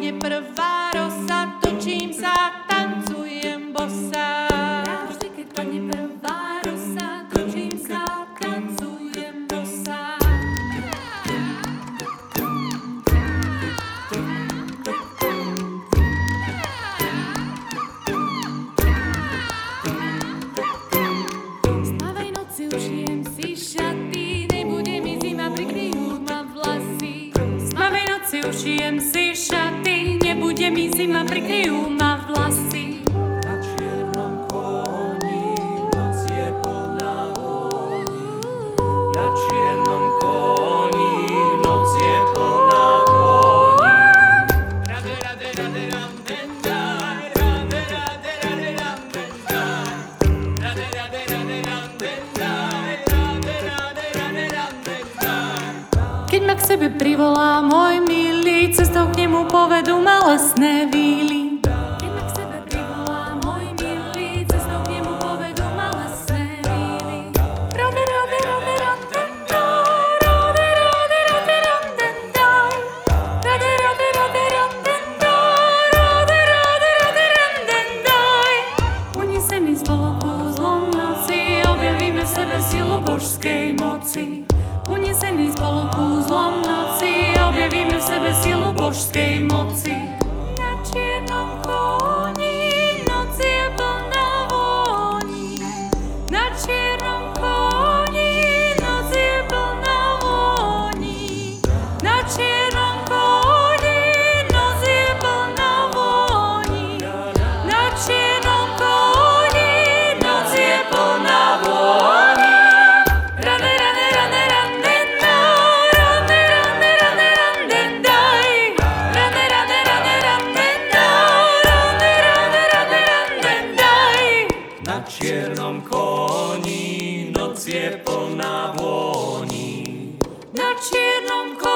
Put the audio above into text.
padne prvá rosa, točím sa, tancujem bosa. Vždy, keď padne prvá rosa, točím sa, tancujem bosa. Spávaj noci, ušijem si šaty, nebude mi zima, prikryjú ma vlasy. Spávaj noci, ušijem si šaty, nebude mi zima, prikryjú ma vlasy. Na čiernom koni noc je plná vôni. Na čiernom koni noc je plná vôni. Rade, rade, rade, ram, den, daj. Rade, rade, rade, ram, den, daj. Rade, rade, rade, ram, den, daj. Rade, rade, rade, ram, den, daj. Keď ma k sebe privolá môj milý, cestou k nemu povedú ma lesné víly. Keď ma k sebe privolá môj milý, cestou k nemu povedú ma lesné víly. Rade, rade, rade, ram, den, daj. Rade, rade, rade, ram, den, daj. Rade, rade, rade, ram, den, daj. Rade, rade, rade, ram, den, daj. Unesený spolu kúzlom noci, objavíme v sebe silu božskej moci. Unesený spolu kúzlom noci, objavíme v sebe silu božskej moci. Na čiernom koni noc je plná vôni. Na čiernom koni noc je plná vôni. Na čiernom koni noc je plná vôni. Na čiernom koni noc je plná vôni. Rane, rane, rane, ran, den, daj. Rane, rane, rane, ran, den, daj. Rane, rane, rane, ran, den, daj. Rane, rane, rane, ran, den, daj. Na čiernom koni noc je plná vôni. Na čiernom koni